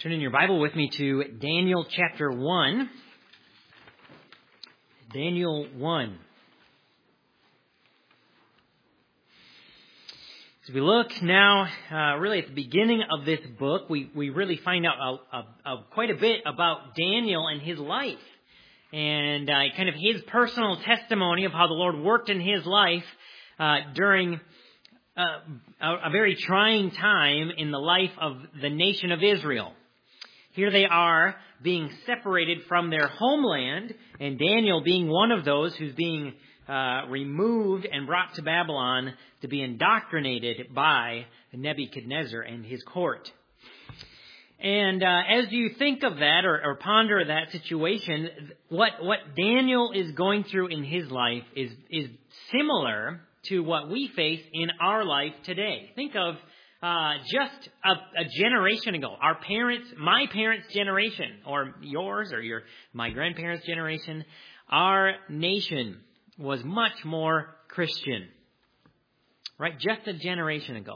Turn in your Bible with me to Daniel chapter 1. Daniel 1. As we look now, really at the beginning of this book, we really find out quite a bit about Daniel and his life. And kind of his personal testimony of how the Lord worked in his life during a very trying time in the life of the nation of Israel. Here they are being separated from their homeland, and Daniel being one of those who's being removed and brought to Babylon to be indoctrinated by Nebuchadnezzar and his court. And as you think of that or ponder that situation, what Daniel is going through in his life is similar to what we face in our life today. Think of just a generation ago, my parents' generation, or yours, or my grandparents' generation, our nation was much more Christian, right? Just a generation ago.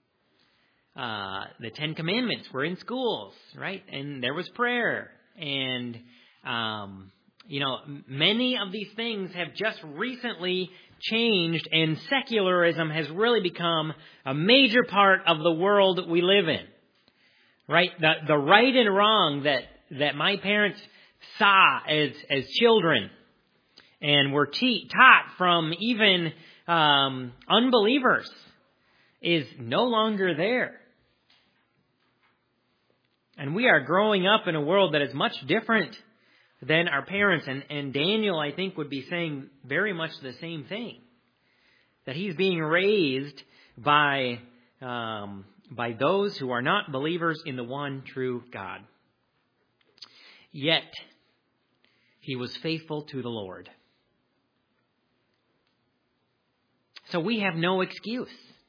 The Ten Commandments were in schools, right? And there was prayer. And, many of these things have just recently changed, and secularism has really become a major part of the world we live in, right? The right and wrong that my parents saw as children and were taught from even unbelievers is no longer there. And we are growing up in a world that is much different than our parents. And Daniel, I think, would be saying very much the same thing. That he's being raised by those who are not believers in the one true God. Yet, he was faithful to the Lord. So we have no excuse.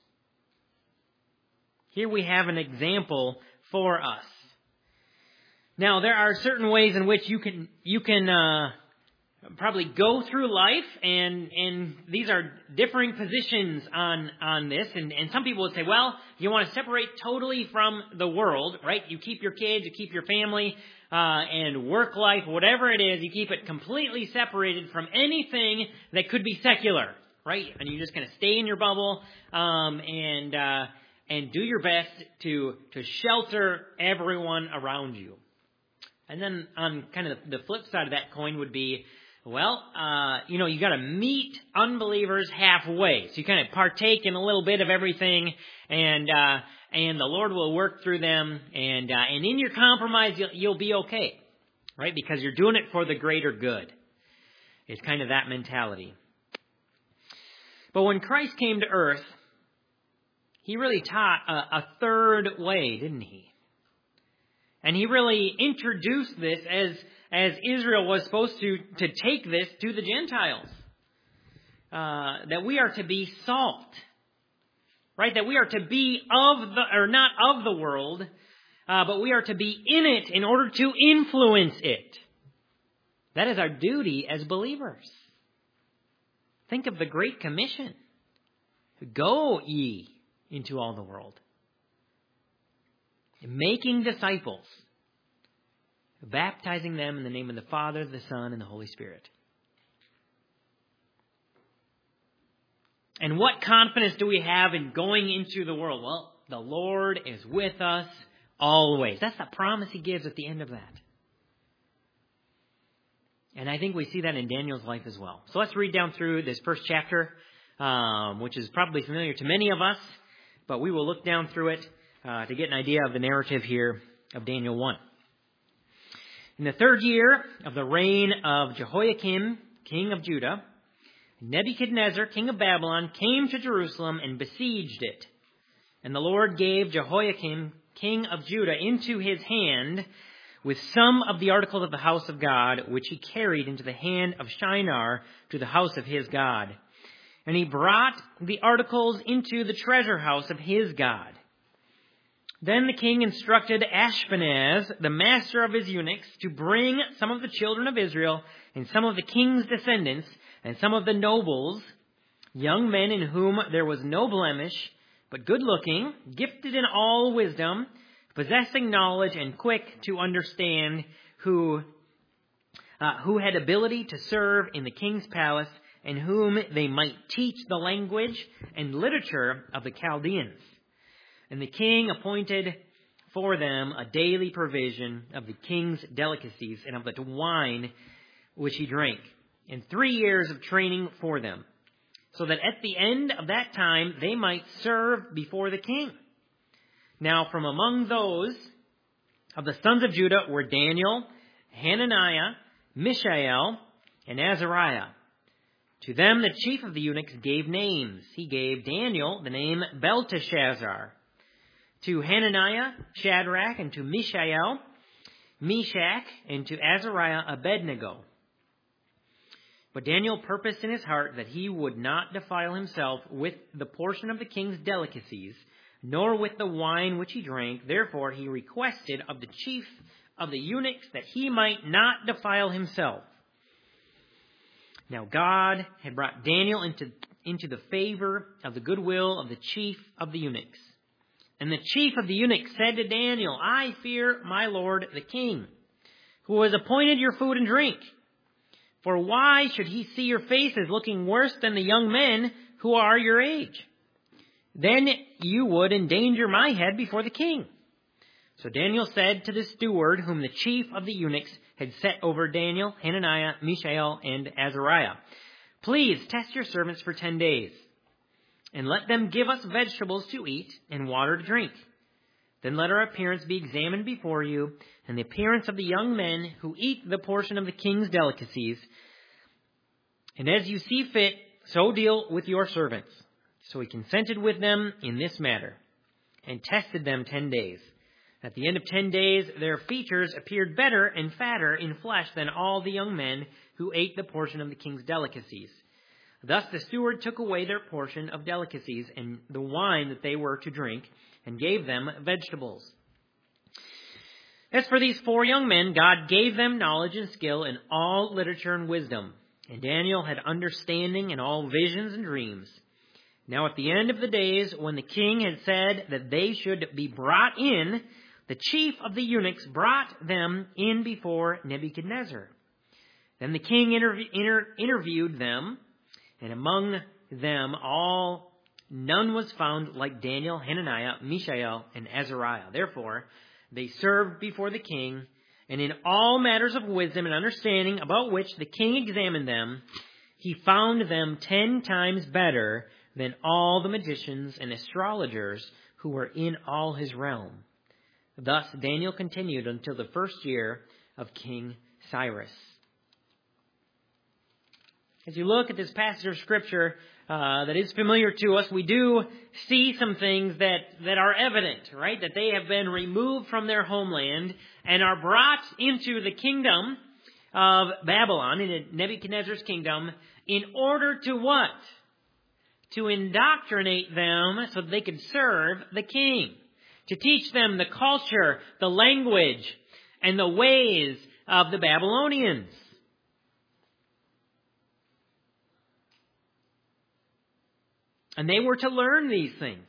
Here we have an example for us. Now, there are certain ways in which you can probably go through life, and these are differing positions on this. And some people would say, well, you want to separate totally from the world, right? You keep your kids, you keep your family, and work life, whatever it is, you keep it completely separated from anything that could be secular, right? And you just kind of stay in your bubble, and do your best to shelter everyone around you. And then on kind of the flip side of that coin would be, well, you got to meet unbelievers halfway. So you kind of partake in a little bit of everything, and the Lord will work through them, and in your compromise you'll be okay, right? Because you're doing it for the greater good. It's kind of that mentality. But when Christ came to earth, he really taught a third way, didn't he? And he really introduced this as Israel was supposed to take this to the Gentiles. That we are to be salt. Right? That we are to be not of the world, but we are to be in it in order to influence it. That is our duty as believers. Think of the Great Commission. Go ye into all the world. Making disciples, baptizing them in the name of the Father, the Son, and the Holy Spirit. And what confidence do we have in going into the world? Well, the Lord is with us always. That's the promise he gives at the end of that. And I think we see that in Daniel's life as well. So let's read down through this first chapter, which is probably familiar to many of us, but we will look down through it to get an idea of the narrative here of Daniel 1. In the third year of the reign of Jehoiakim, king of Judah, Nebuchadnezzar, king of Babylon, came to Jerusalem and besieged it. And the Lord gave Jehoiakim, king of Judah, into his hand with some of the articles of the house of God, which he carried into the hand of Shinar to the house of his God. And he brought the articles into the treasure house of his God. Then the king instructed Ashpenaz, the master of his eunuchs, to bring some of the children of Israel and some of the king's descendants and some of the nobles, young men in whom there was no blemish, but good-looking, gifted in all wisdom, possessing knowledge and quick to understand, who had ability to serve in the king's palace, and whom they might teach the language and literature of the Chaldeans. And the king appointed for them a daily provision of the king's delicacies and of the wine which he drank, and 3 years of training for them, so that at the end of that time they might serve before the king. Now from among those of the sons of Judah were Daniel, Hananiah, Mishael, and Azariah. To them the chief of the eunuchs gave names. He gave Daniel the name Belteshazzar, to Hananiah, Shadrach, and to Mishael, Meshach, and to Azariah, Abednego. But Daniel purposed in his heart that he would not defile himself with the portion of the king's delicacies, nor with the wine which he drank. Therefore he requested of the chief of the eunuchs that he might not defile himself. Now God had brought Daniel into the favor of the goodwill of the chief of the eunuchs. And the chief of the eunuchs said to Daniel, I fear my lord the king, who has appointed your food and drink. For why should he see your faces looking worse than the young men who are your age? Then you would endanger my head before the king. So Daniel said to the steward, whom the chief of the eunuchs had set over Daniel, Hananiah, Mishael, and Azariah, please test your servants for 10 days, and let them give us vegetables to eat and water to drink. Then let our appearance be examined before you, and the appearance of the young men who eat the portion of the king's delicacies. And as you see fit, so deal with your servants. So he consented with them in this matter, and tested them 10 days. At the end of 10 days, their features appeared better and fatter in flesh than all the young men who ate the portion of the king's delicacies. Thus the steward took away their portion of delicacies and the wine that they were to drink, and gave them vegetables. As for these 4 young men, God gave them knowledge and skill in all literature and wisdom. And Daniel had understanding in all visions and dreams. Now at the end of the days, when the king had said that they should be brought in, the chief of the eunuchs brought them in before Nebuchadnezzar. Then the king interviewed them, and among them all, none was found like Daniel, Hananiah, Mishael, and Azariah. Therefore, they served before the king, and in all matters of wisdom and understanding about which the king examined them, he found them 10 times better than all the magicians and astrologers who were in all his realm. Thus Daniel continued until the first year of King Cyrus. As you look at this passage of Scripture that is familiar to us, we do see some things that are evident, right? That they have been removed from their homeland and are brought into the kingdom of Babylon, in Nebuchadnezzar's kingdom, in order to what? To indoctrinate them so that they could serve the king. To teach them the culture, the language, and the ways of the Babylonians. And they were to learn these things.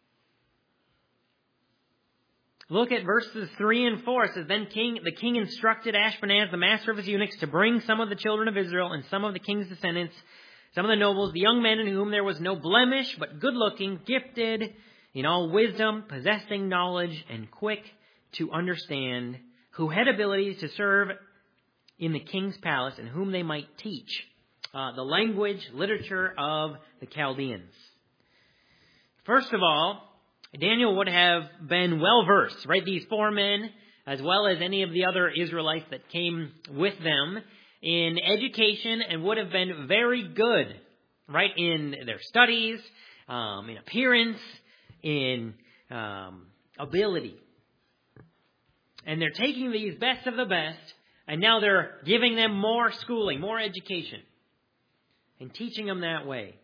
Look at verses 3 and 4. It says, Then the king instructed Ashpenaz, the master of his eunuchs, to bring some of the children of Israel and some of the king's descendants, some of the nobles, the young men in whom there was no blemish, but good-looking, gifted in all wisdom, possessing knowledge, and quick to understand, who had abilities to serve in the king's palace, and whom they might teach the language, literature of the Chaldeans. First of all, Daniel would have been well-versed, right? These 4 men, as well as any of the other Israelites that came with them, in education, and would have been very good, right? In their studies, in appearance, in ability. And they're taking these best of the best, and now they're giving them more schooling, more education, and teaching them that way.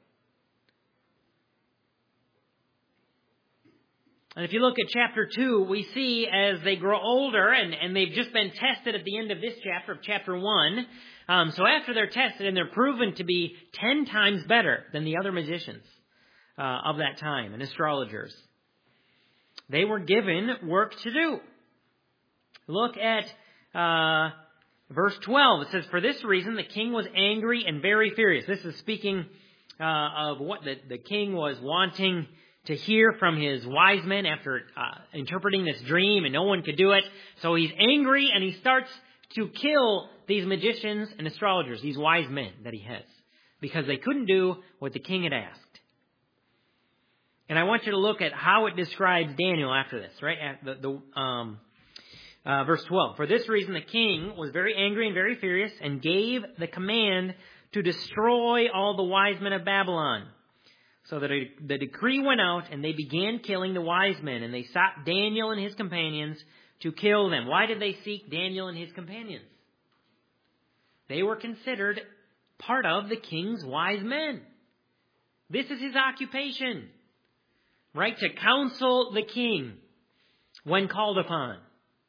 And if you look at chapter 2, we see as they grow older, and they've just been tested at the end of this chapter, of chapter 1. So after they're tested and they're proven to be 10 times better than the other magicians of that time and astrologers, They were given work to do. Look at verse 12. It says, "For this reason the king was angry and very furious." This is speaking of what the king was wanting to hear from his wise men after interpreting this dream, and no one could do it. So he's angry, and he starts to kill these magicians and astrologers, these wise men that he has, because they couldn't do what the king had asked. And I want you to look at how it describes Daniel after this, right? At verse 12. "For this reason the king was very angry and very furious, and gave the command to destroy all the wise men of Babylon. So that the decree went out, and they began killing the wise men, and they sought Daniel and his companions to kill them." Why did they seek Daniel and his companions? They were considered part of the king's wise men. This is his occupation, right? To counsel the king when called upon.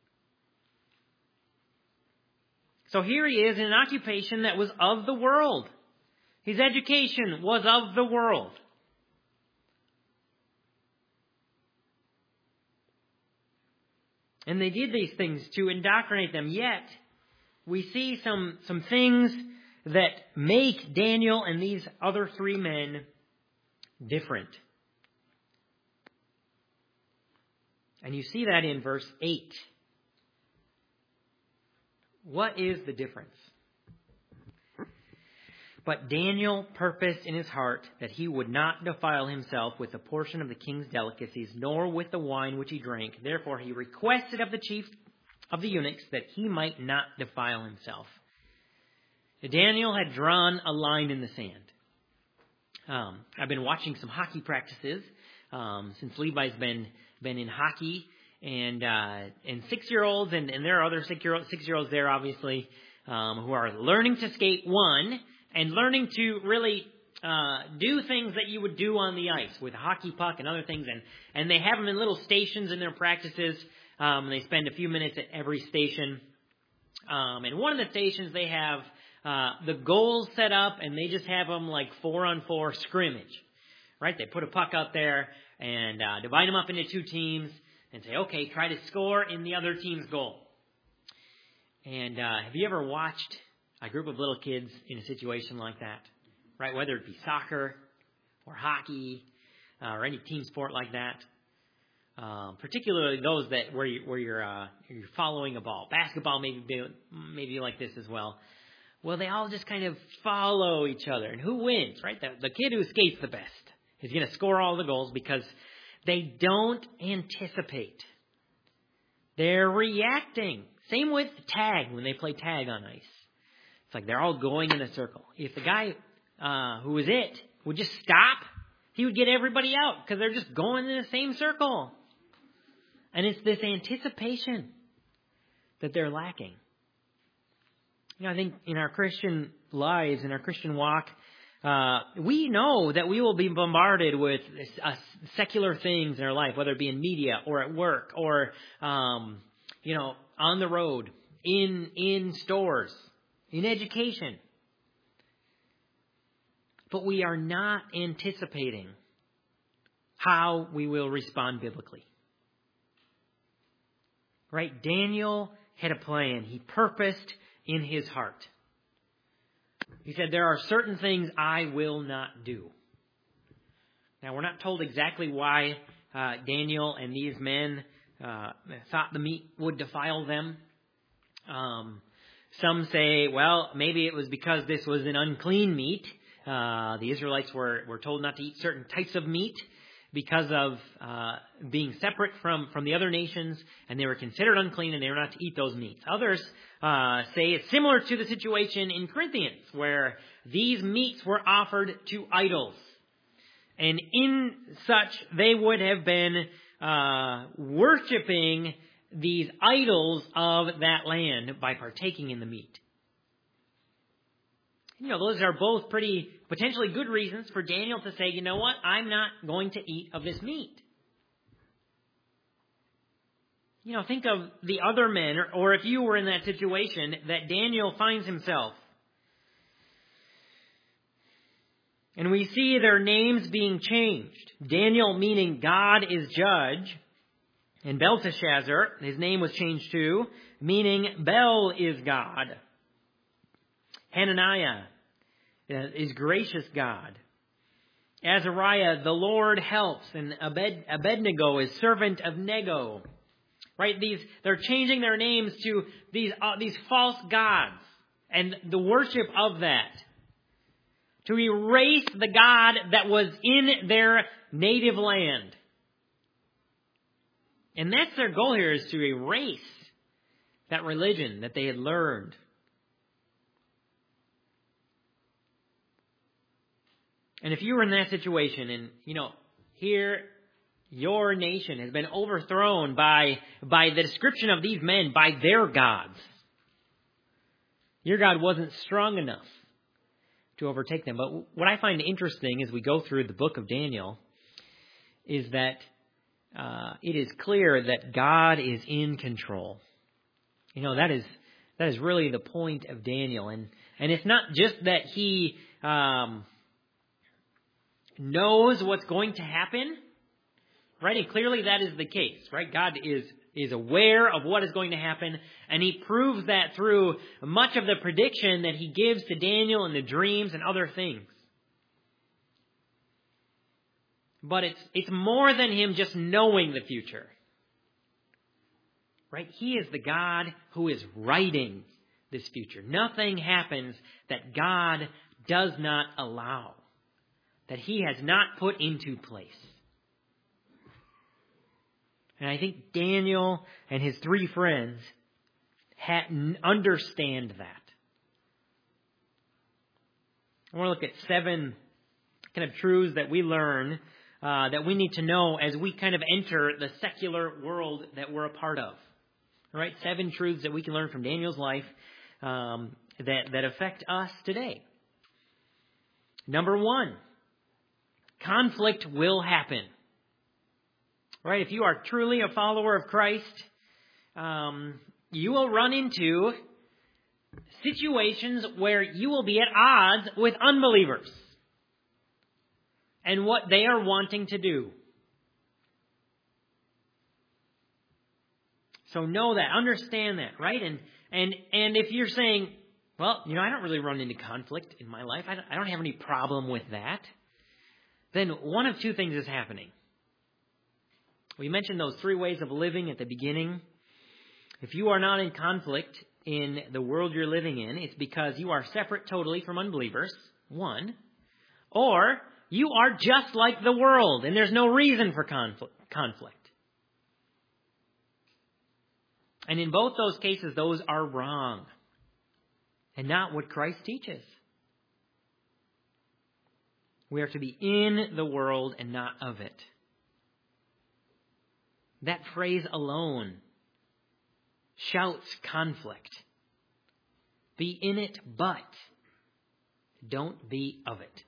So here he is in an occupation that was of the world. His education was of the world. And they did these things to indoctrinate them. Yet, we see some things that make Daniel and these other three men different. And you see that in verse 8. What is the difference? "But Daniel purposed in his heart that he would not defile himself with a portion of the king's delicacies, nor with the wine which he drank. Therefore he requested of the chief of the eunuchs that he might not defile himself." Daniel had drawn a line in the sand. I've been watching some hockey practices since Levi's been in hockey, and 6-year-olds, and there are other 6-year-olds there, obviously, who are learning to skate, and learning to really do things that you would do on the ice with a hockey puck and other things. And they have them in little stations in their practices. They spend a few minutes at every station. And one of the stations, they have the goals set up, and they just have them like 4-on-4 scrimmage, right? They put a puck out there and divide them up into 2 teams and say, okay, try to score in the other team's goal. And have you ever watched a group of little kids in a situation like that, right? Whether it be soccer or hockey or any team sport like that, particularly those that where you're following a ball. Basketball maybe like this as well. Well, they all just kind of follow each other, and who wins, right? The kid who skates the best is going to score all the goals because they don't anticipate. They're reacting. Same with tag, when they play tag on ice. It's like they're all going in a circle. If the guy who was it would just stop, he would get everybody out because they're just going in the same circle. And it's this anticipation that they're lacking. You know, I think in our Christian lives, in our Christian walk, we know that we will be bombarded with secular things in our life, whether it be in media or at work or, on the road, in stores, in education. But we are not anticipating how we will respond biblically. Right? Daniel had a plan. He purposed in his heart. He said, there are certain things I will not do. Now, we're not told exactly why Daniel and these men thought the meat would defile them. Some say, well, maybe it was because this was an unclean meat. The Israelites were told not to eat certain types of meat because of being separate from the other nations, and they were considered unclean, and they were not to eat those meats. Others say it's similar to the situation in Corinthians, where these meats were offered to idols. And in such, they would have been worshiping these idols of that land by partaking in the meat. Those are both pretty potentially good reasons for Daniel to say, you know what, I'm not going to eat of this meat. Think of the other men, or if you were in that situation that Daniel finds himself. And we see their names being changed. Daniel meaning God is judge, And Belteshazzar, his name was changed to, meaning Bel is God. Hananiah is gracious God. Azariah, the Lord helps. And Abednego is servant of Nego. Right? They're changing their names to these false gods and the worship of that. To erase the God that was in their native land. And that's their goal here, is to erase that religion that they had learned. And if you were in that situation and, here your nation has been overthrown by the description of these men, by their gods. Your God wasn't strong enough to overtake them. But what I find interesting as we go through the book of Daniel is that it is clear that God is in control. That is really the point of Daniel. And it's not just that he knows what's going to happen, right? And clearly that is the case, right? God is aware of what is going to happen, and he proves that through much of the prediction that he gives to Daniel and the dreams and other things. But it's more than him just knowing the future. Right? He is the God who is writing this future. Nothing happens that God does not allow, that he has not put into place. And I think Daniel and his three friends understand that. I want to look at 7 kind of truths that we learn that we need to know as we kind of enter the secular world that we're a part of. All right, 7 truths that we can learn from Daniel's life that affect us today. Number 1, conflict will happen. Right, if you are truly a follower of Christ, you will run into situations where you will be at odds with unbelievers and what they are wanting to do. So know that, understand that, right? And if you're saying, well, I don't really run into conflict in my life, I don't have any problem with that, then one of 2 things is happening. We mentioned those 3 ways of living at the beginning. If you are not in conflict in the world you're living in, it's because you are separate totally from unbelievers, 1. Or you are just like the world, and there's no reason for conflict. And in both those cases, those are wrong and not what Christ teaches. We are to be in the world and not of it. That phrase alone shouts conflict. Be in it, but don't be of it.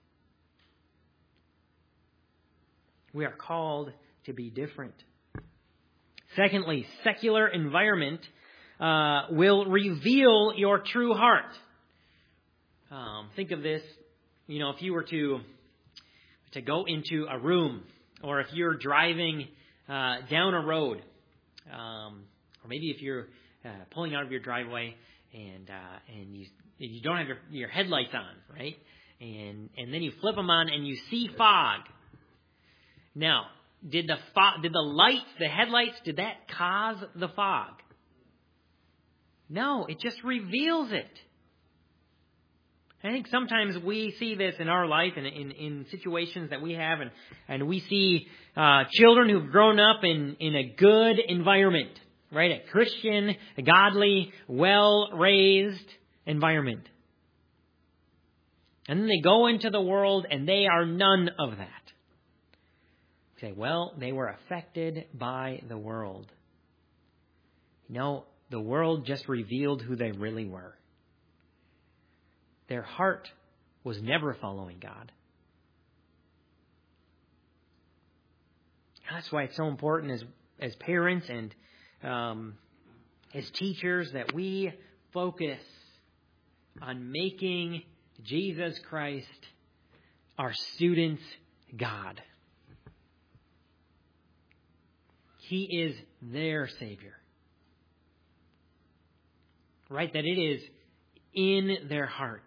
We are called to be different. Secondly, secular environment will reveal your true heart. Think of this, if you were to go into a room, or if you're driving down a road, or maybe if you're pulling out of your driveway and you don't have your headlights on, right? And then you flip them on and you see fog. Now, did the lights, the headlights, did that cause the fog? No, it just reveals it. I think sometimes we see this in our life and in situations that we have, and we see children who've grown up in a good environment, right? A Christian, a godly, well-raised environment. And then they go into the world and they are none of that. You say, well, they were affected by the world. No, the world just revealed who they really were. Their heart was never following God. That's why it's so important as parents and as teachers that we focus on making Jesus Christ our student's God. He is their Savior. Right? That it is in their heart.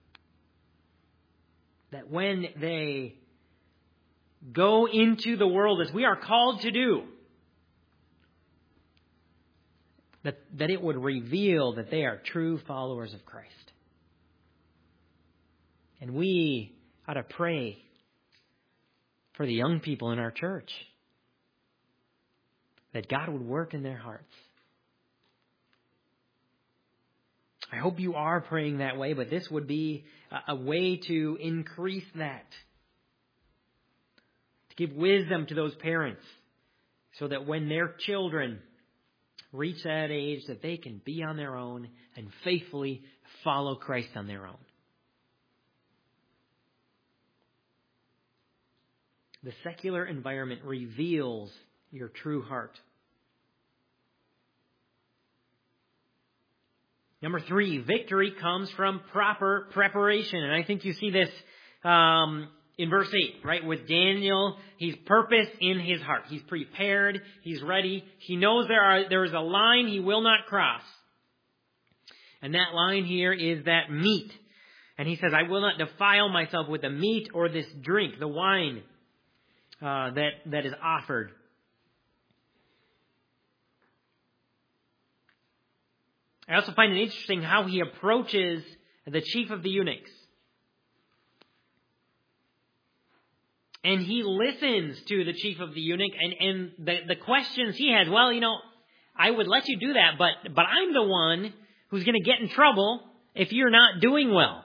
That when they go into the world as we are called to do, that it would reveal that they are true followers of Christ. And we ought to pray for the young people in our church, that God would work in their hearts. I hope you are praying that way, but this would be a way to increase that. To give wisdom to those parents so that when their children reach that age, that they can be on their own and faithfully follow Christ on their own. The secular environment reveals your true heart. Number 3, victory comes from proper preparation. And I think you see this in verse 8, right? With Daniel, he's purposed in his heart. He's prepared. He's ready. He knows there is a line he will not cross. And that line here is that meat. And he says, I will not defile myself with the meat or this drink, the wine that is offered. I also find it interesting how he approaches the chief of the eunuchs. And he listens to the chief of the eunuch and the questions he has. Well, I would let you do that, but I'm the one who's going to get in trouble if you're not doing well.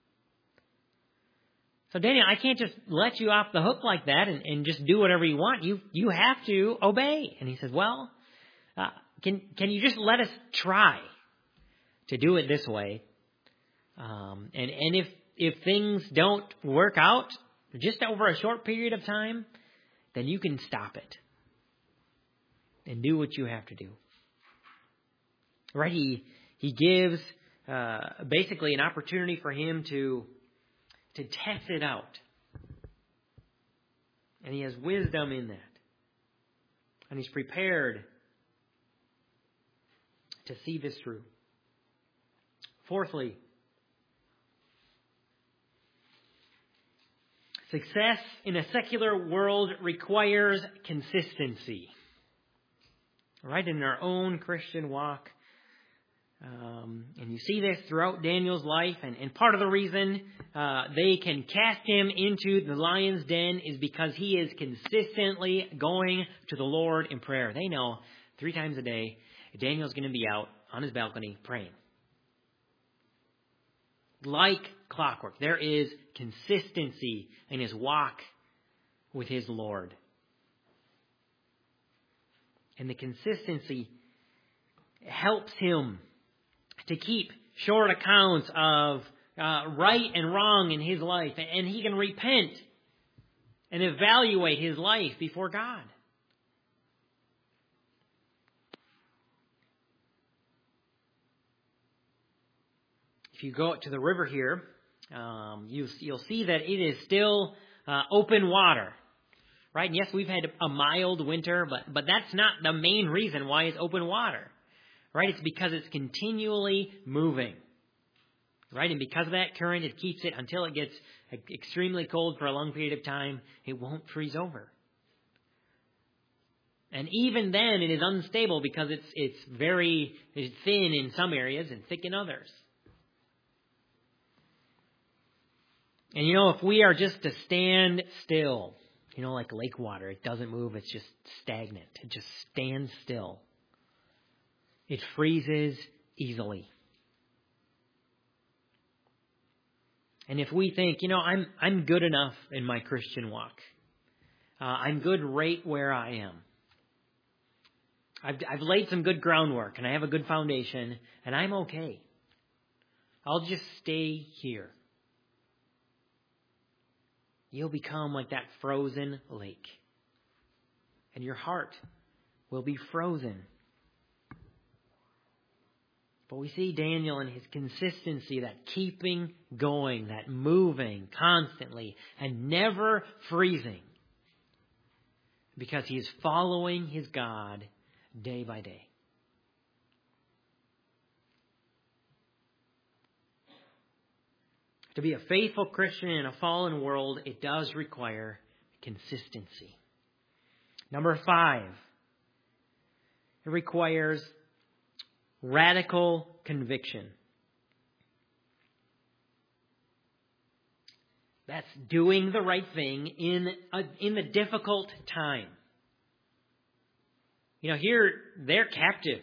So Daniel, I can't just let you off the hook like that and just do whatever you want. You have to obey. And he says, well, can you just let us try to do it this way? And if things don't work out just over a short period of time, then you can stop it and do what you have to do. Right? He gives basically an opportunity for him to test it out. And he has wisdom in that. And he's prepared to see this through. Fourthly, success in a secular world requires consistency. Right? In our own Christian walk. And you see this throughout Daniel's life. And part of the reason they can cast him into the lion's den is because he is consistently going to the Lord in prayer. They know 3 times a day Daniel's going to be out on his balcony praying. Like clockwork, there is consistency in his walk with his Lord. And the consistency helps him to keep short accounts of right and wrong in his life. And he can repent and evaluate his life before God. If you go to the river here, you'll see that it is still open water. Right? And yes, we've had a mild winter, but that's not the main reason why it's open water. Right? It's because it's continually moving. Right? And because of that current, it keeps it until it gets extremely cold for a long period of time. It won't freeze over. And even then, it is unstable because it's very thin in some areas and thick in others. And if we are just to stand still, like lake water, it doesn't move, it's just stagnant. It just stands still. It freezes easily. And if we think, I'm good enough in my Christian walk. I'm good right where I am. I've laid some good groundwork and I have a good foundation and I'm okay. I'll just stay here. You'll become like that frozen lake. And your heart will be frozen. But we see Daniel and his consistency, that keeping going, that moving constantly and never freezing. because he is following his God day by day. To be a faithful Christian in a fallen world, it does require consistency. Number 5, it requires radical conviction. That's doing the right thing in the difficult time. You know, here they're captives.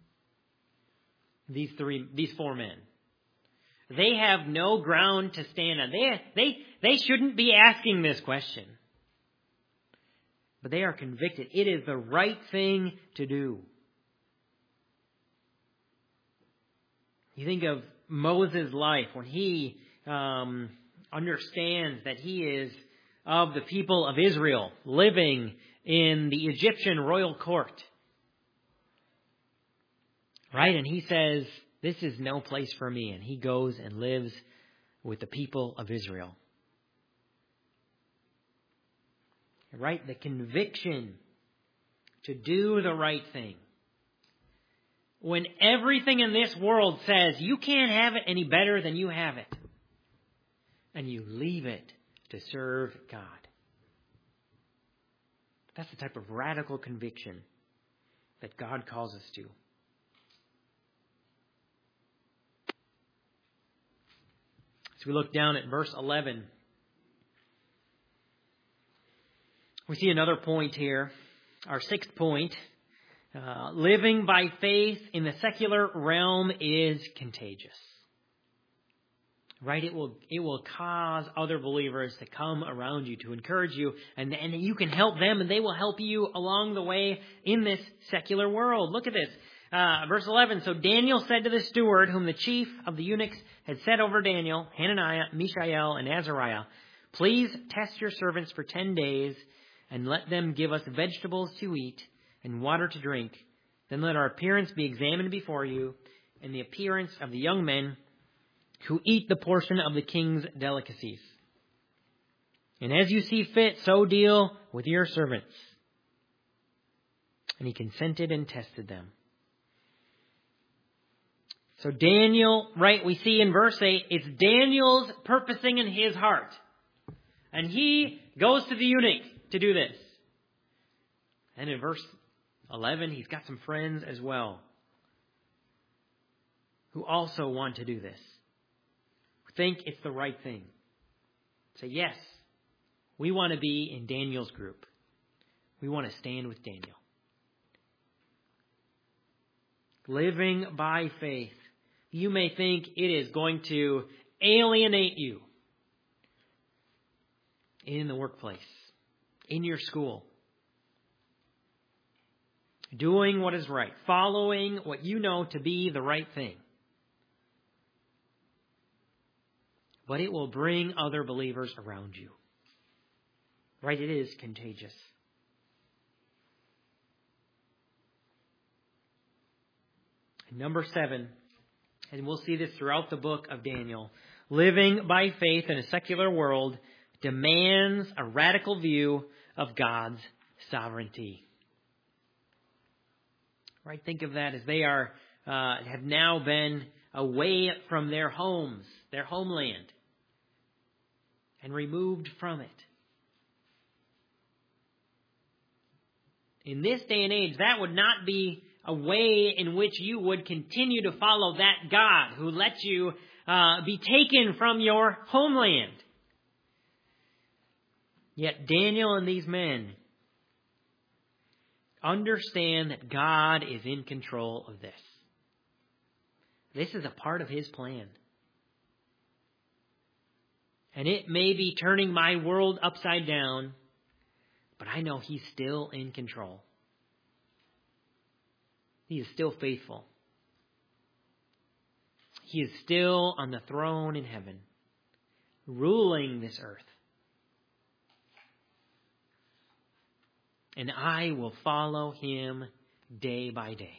These 4 men. They have no ground to stand on. They shouldn't be asking this question. But they are convicted. It is the right thing to do. You think of Moses' life when he understands that he is of the people of Israel, living in the Egyptian royal court. Right? And he says, this is no place for me. And he goes and lives with the people of Israel. Right? The conviction to do the right thing. When everything in this world says you can't have it any better than you have it. And you leave it to serve God. That's the type of radical conviction that God calls us to. As we look down at verse 11, we see another point here. Our 6th point. Living by faith in the secular realm is contagious. Right? It will cause other believers to come around you, to encourage you, and you can help them, and they will help you along the way in this secular world. Look at this. Verse 11, so Daniel said to the steward, whom the chief of the eunuchs had set over Daniel, Hananiah, Mishael, and Azariah, please test your servants for 10 days, and let them give us vegetables to eat and water to drink. Then let our appearance be examined before you, and the appearance of the young men who eat the portion of the king's delicacies. And as you see fit, so deal with your servants. And he consented and tested them. So Daniel, right, we see in verse 8, it's Daniel's purposing in his heart. And he goes to the eunuch to do this. And in verse 11, he's got some friends as well who also want to do this. Who think it's the right thing. Say, yes, we want to be in Daniel's group. We want to stand with Daniel. Living by faith. You may think it is going to alienate you in the workplace, in your school. Doing what is right, following what you know to be the right thing. But it will bring other believers around you. Right? It is contagious. And number 7, and we'll see this throughout the book of Daniel, living by faith in a secular world demands a radical view of God's sovereignty. Right? Think of that as they have now been away from their homes, their homeland, and removed from it. In this day and age, that would not be a way in which you would continue to follow that God who lets you be taken from your homeland. Yet Daniel and these men understand that God is in control of this. This is a part of His plan. And it may be turning my world upside down, but I know He's still in control. He is still faithful. He is still on the throne in heaven, ruling this earth. And I will follow Him day by day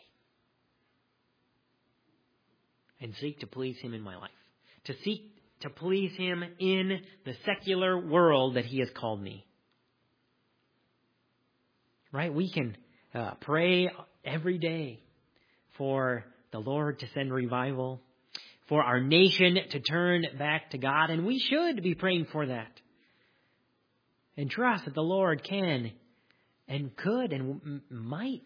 and seek to please Him in my life. To seek to please Him in the secular world that He has called me. right? We can pray every day for the Lord to send revival, for our nation to turn back to God, and we should be praying for that. And trust that the Lord can and could and might,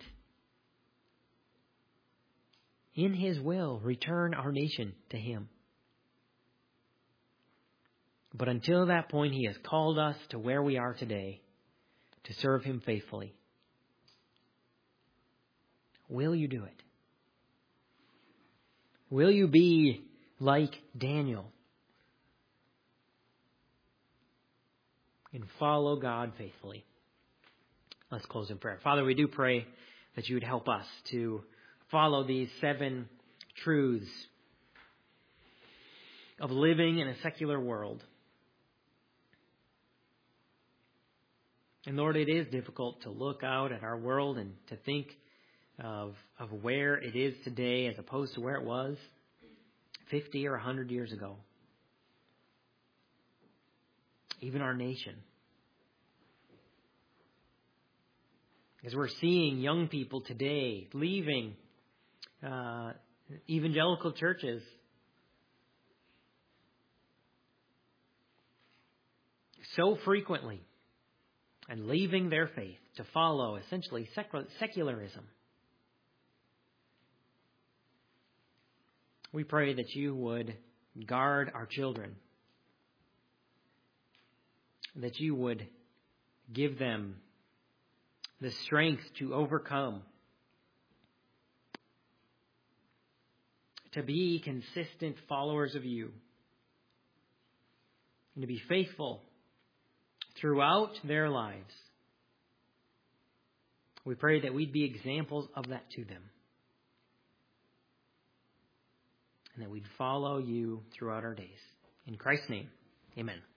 in His will, return our nation to Him. But until that point, He has called us to where we are today to serve Him faithfully. Will you do it? Will you be like Daniel and follow God faithfully? Let's close in prayer. Father, we do pray that you would help us to follow these 7 truths of living in a secular world. And Lord, it is difficult to look out at our world and to think of where it is today as opposed to where it was 50 or 100 years ago. Even our nation. As we're seeing young people today leaving evangelical churches, so frequently, and leaving their faith to follow essentially secularism. We pray that you would guard our children, that you would give them the strength to overcome, to be consistent followers of you, and to be faithful throughout their lives. We pray that we'd be examples of that to them, and that we'd follow you throughout our days. In Christ's name, amen.